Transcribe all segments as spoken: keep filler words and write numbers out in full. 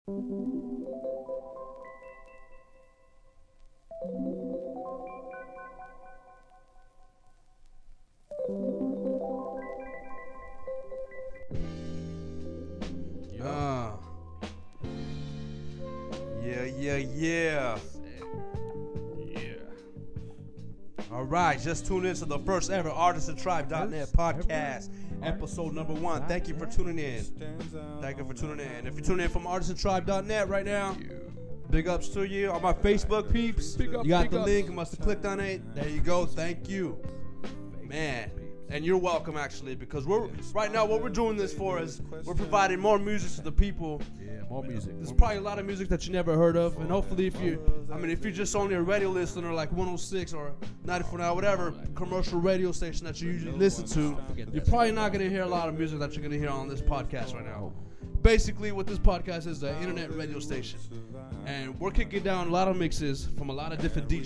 Uh, yeah, yeah, yeah. Yeah. All right, just tune in to the first ever Artisan Tribe dot net podcast, episode number one. Thank you for tuning in. Thank you for tuning in. If you're tuning in from Artisan Tribe dot net right now, big ups to you. On my Facebook peeps, Big ups, you got big the ups. link. You must have clicked on it. There you go. Thank you, man. And you're welcome, actually, because we're right now. What we're doing this for is we're providing more music to the people. Yeah, more music. There's probably a lot of music that you never heard of, and hopefully, if you, I mean, if you're just only a radio listener like one oh six or ninety-four point nine, whatever commercial radio station that you usually listen to, you're probably not gonna hear a lot of music that you're gonna hear on this podcast right now. Basically, what this podcast is, the internet radio station, and we're kicking down a lot of mixes from a lot of different D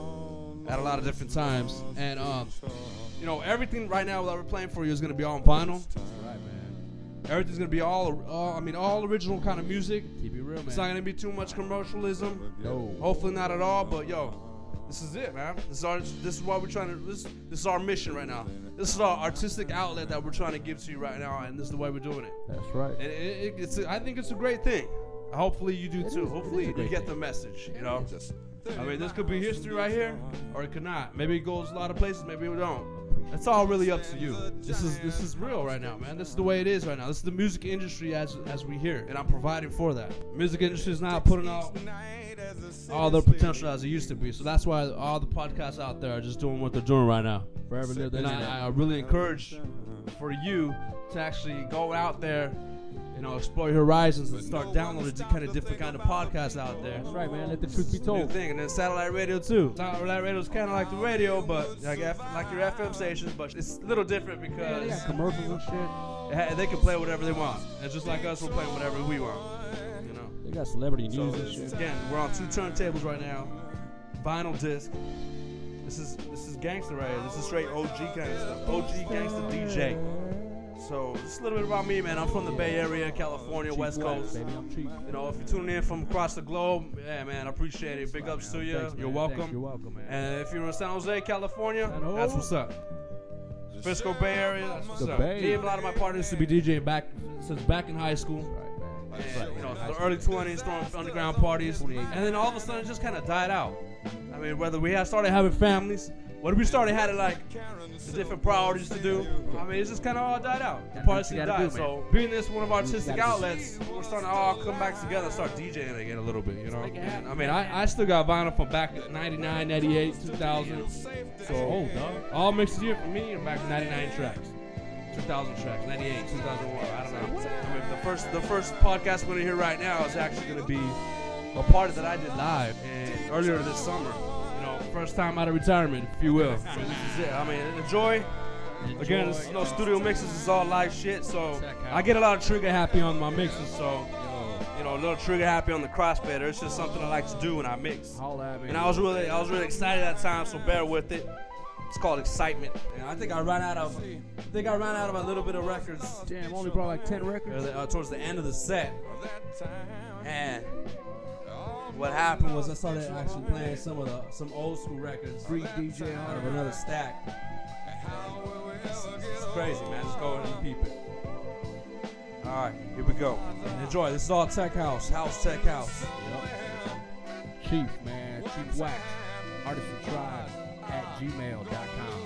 Js at a lot of different times, and um. You know, everything right now that we're playing for you is going to be on vinyl. Right, man. Everything's going to be all, uh, I mean, all original kind of music. Keep it real, man. It's not going to be too much commercialism. No. Hopefully not at all, but yo, this is it, man. This is our, this is what we're trying to, this, this is our mission right now. This is our artistic outlet that we're trying to give to you right now, and this is the way we're doing it. That's right. And it, it, it's, a, I think it's a great thing. Hopefully you do It too. is- it Hopefully is a you great get thing. the message, you know. I mean, this could be history right here, or it could not. Maybe it goes a lot of places, maybe it don't. It's all really up to you. This is this is real right now, man. This is the way it is right now. This is the music industry as as we hear, and I'm providing for that. Music industry is not putting out all their potential as it used to be. So that's why all the podcasts out there are just doing what they're doing right now. Forever live the And internet. I, I really encourage for you to actually go out there, you know, explore your horizons and start downloading the kind of different kind of podcasts out there. That's right, man. Let the truth be It's a new told. thing, and then satellite radio too. Satellite radio is kind of like the radio, but like, F, like your F M stations, but it's a little different Yeah, because they got commercials and shit. it ha- they can play whatever they want. And just like us, we're playing whatever we want. You know. They got celebrity So news and shit. again, we're on two turntables right now, vinyl disc. This is this is gangster right here. This is straight O G kind of stuff. O G gangster D J. So just a little bit about me, man. I'm from the Bay Area, California, Cheap West wax, Coast. baby, I'm cheap. You know, if you're tuning in from across the globe, yeah, man, I appreciate it. Big Right, ups man. to you. Thanks, man. You're Thanks. welcome. You're welcome, man. And if you're in San Jose, California, San that's Jose. what's up. Frisco Bay Area, that's what's The up. Bay. Me and a lot of my partners used to be DJing back since back in high school. Right, man. That's And, right, you know, man. the High early school. twenties, throwing underground parties, twenty-eight. and then all of a sudden it just kind of died out. I mean, whether we had started having families, whether we started having like the different priorities to do, I mean, it's just kind of all died out. The Gotta do party what you scene gotta died. do, So being this one of our artistic gotta do. outlets, we're starting to all come back together and start DJing again a little bit, you know. Make it happen. I mean, I, I still got vinyl from back in ninety-nine, ninety-eight, two thousand. So old, dog. all mixed here for me are back to ninety-nine tracks. two thousand tracks, ninety-eight, two thousand one, I don't know. I mean, the first the first podcast we're going to hear right now is actually going to be a party that I did live and earlier this summer. You know, first time out of retirement, if you will. So this is it. I mean, enjoy. Again, this is no studio mixes, it's all live shit, so I get a lot of trigger happy on my mixes, so, you know, a little trigger happy on the crossfader. It's just something I like to do when I mix. Holla at me. And I was really, I was really excited at that time, so bear with it. It's called excitement. And I think I ran out of, I think I ran out of a little bit of records Damn, only brought like ten records. uh, towards the end of the set. And what happened was I started actually playing some of the some old school records, Free D J out on of another stack. It's, it's crazy, man. Just go and peep it. All right, here we go. Enjoy. This is all tech house, house tech house. Chief, man. Chief Wax. Artisan Tribe at gmail dot com.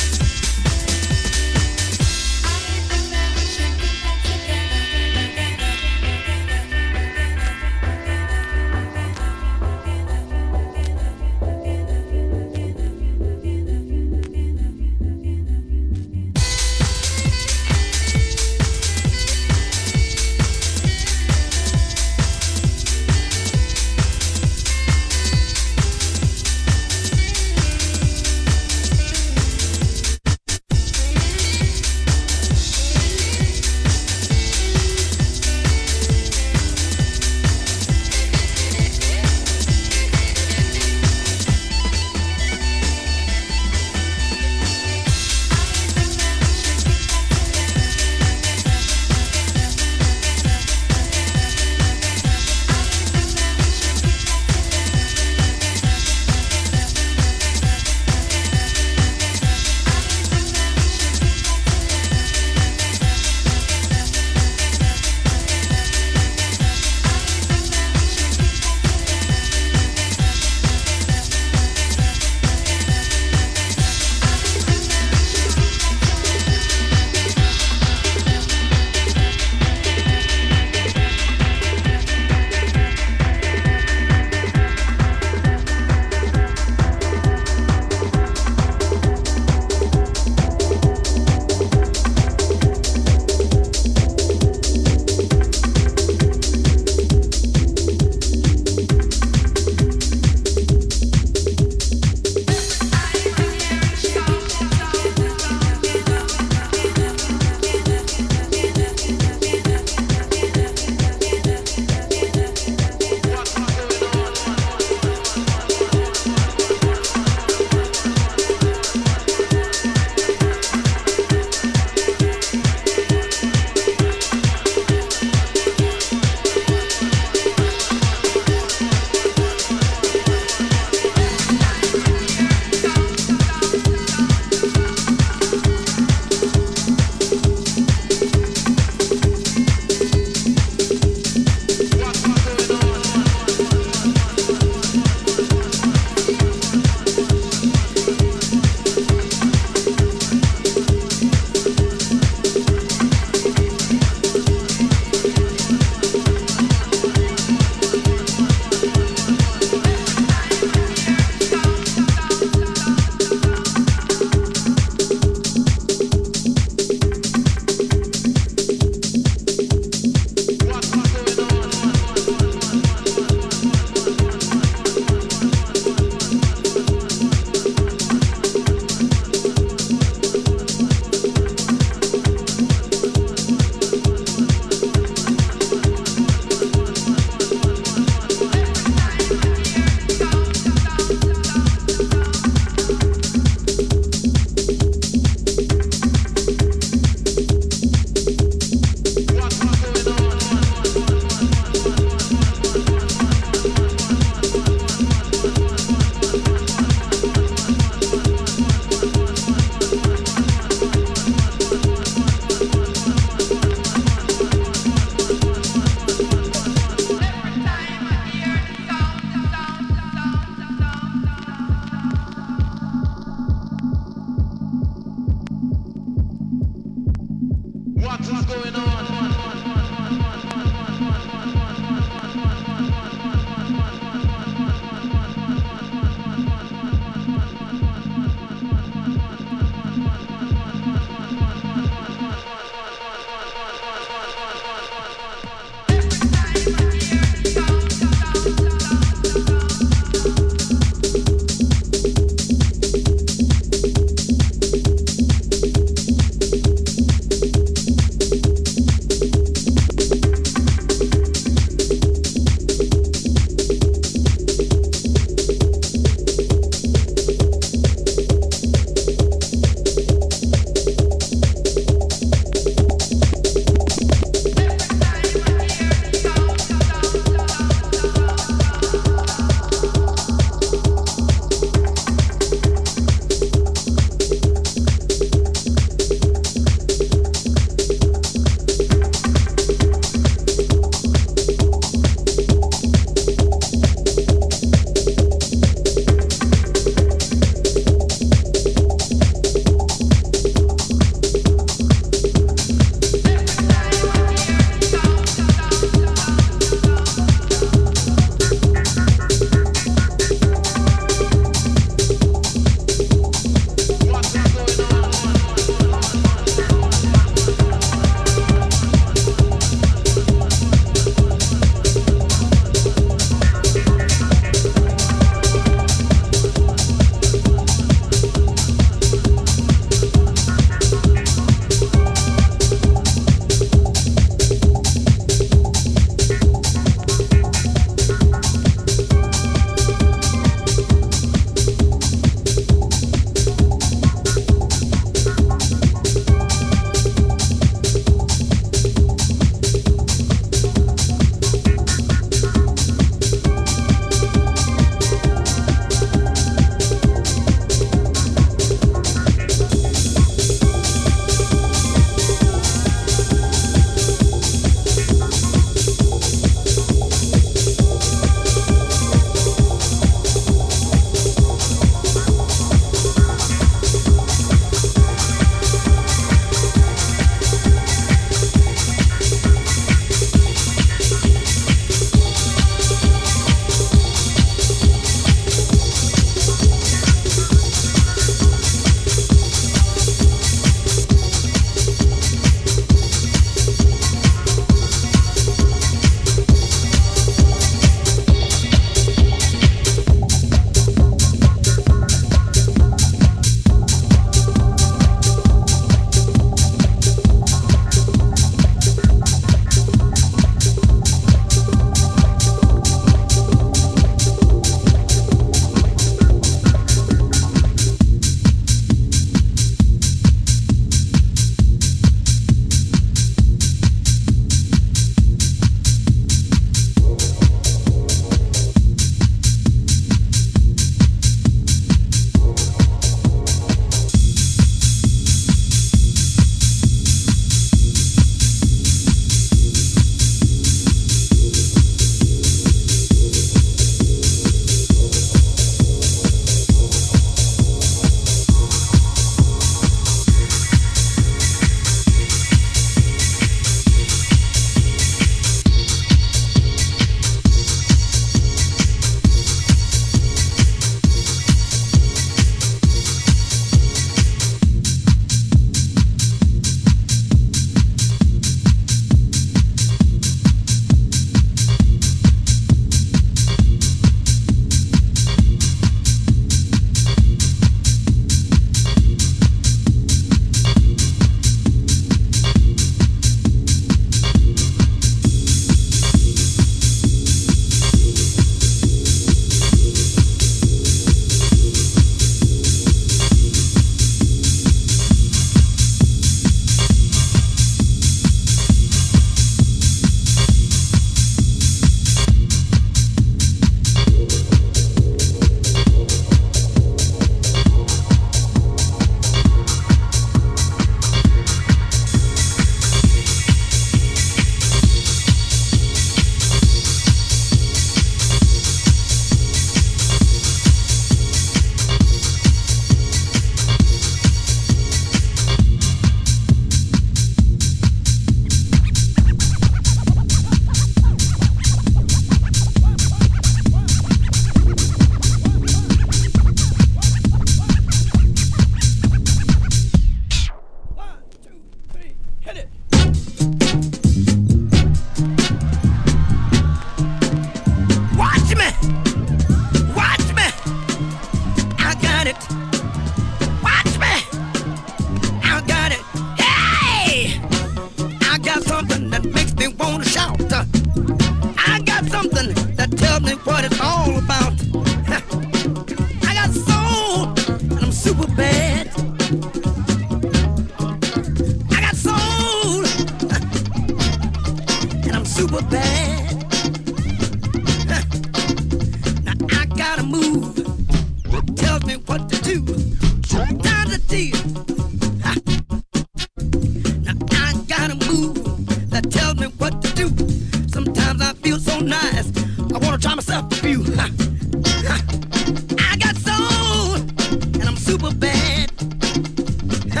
Sometimes I tease. Ha. Now I got a move that tells me what to do. Sometimes I feel so nice, I wanna try myself a few. Ha. Ha. I got soul, and I'm super bad. Ha.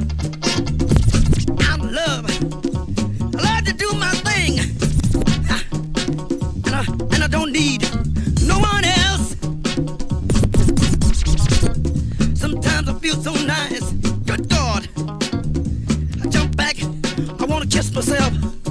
I'm love. I love to do my thing. Ha. And I, and I don't need no one else. Sometimes I feel so nice. Good God. I jump back. I wanna kiss myself.